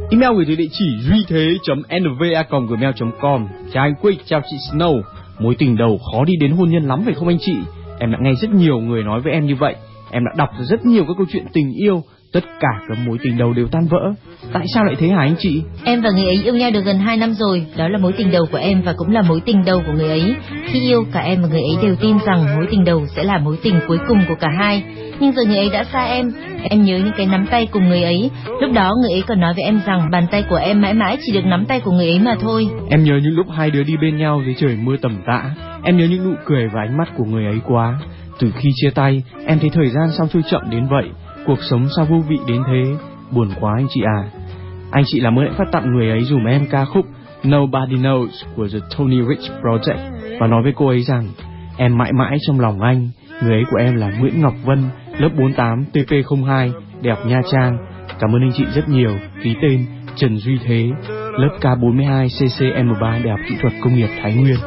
Email gửi tới địa chỉ duy thế.nva@gmail.com. Chào anh Quick, chào chị Snow. Mối tình đầu khó đi đến hôn nhân lắm phải không anh chị? Em đã nghe rất nhiều người nói với em như vậy. Em đã đọc rất nhiều các câu chuyện tình yêu. Tất cả các mối tình đầu đều tan vỡ. Tại sao lại thế hả anh chị? Em và người ấy yêu nhau được gần 2 năm rồi. Đó là mối tình đầu của em và cũng là mối tình đầu của người ấy. Khi yêu, cả em và người ấy đều tin rằng mối tình đầu sẽ là mối tình cuối cùng của cả hai. Nhưng giờ người ấy đã xa em. Em nhớ những cái nắm tay cùng người ấy. Lúc đó người ấy còn nói với em rằng bàn tay của em mãi mãi chỉ được nắm tay của người ấy mà thôi. Em nhớ những lúc hai đứa đi bên nhau dưới trời mưa tầm tã. Em nhớ những nụ cười và ánh mắt của người ấy quá. Từ khi chia tay, em thấy thời gian sao trôi chậm đến vậy. Cuộc sống sao vô vị đến thế. Buồn quá anh chị à. Anh chị làm ơn hãy phát tặng người ấy dùm em ca khúc Nobody Knows của The Tony Rich Project và nói với cô ấy rằng em mãi mãi trong lòng anh. Người ấy của em là Nguyễn Ngọc Vân, lớp 48 TP02, Đại học Nha Trang. Cảm ơn anh chị rất nhiều. Ký tên Trần Duy Thế, lớp K42 CCM3, Đại học Kỹ thuật Công nghiệp Thái Nguyên.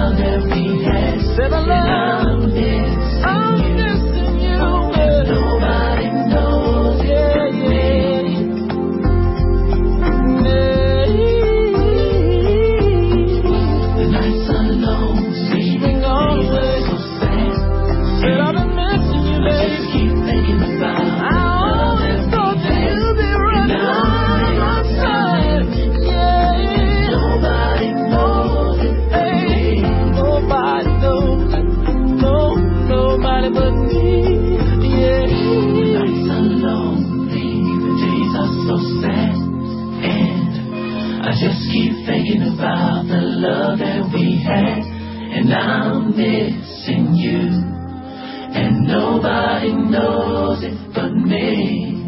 love that we had. Said I love. I'm missing you. And nobody knows. Yeah, yeah. The nights are lonely. Sleeping always so sad. Said I've been missing you, baby. I just keep thinking about. I always thought that you'd be right by my side. Yeah. Nobody knows it. Hey, nobody knows it. No, nobody but me. Yeah. The nights are lonely. The days are so sad. And I just keep thinking about the love that we had. And I'm missing you. And nobody knows it but me.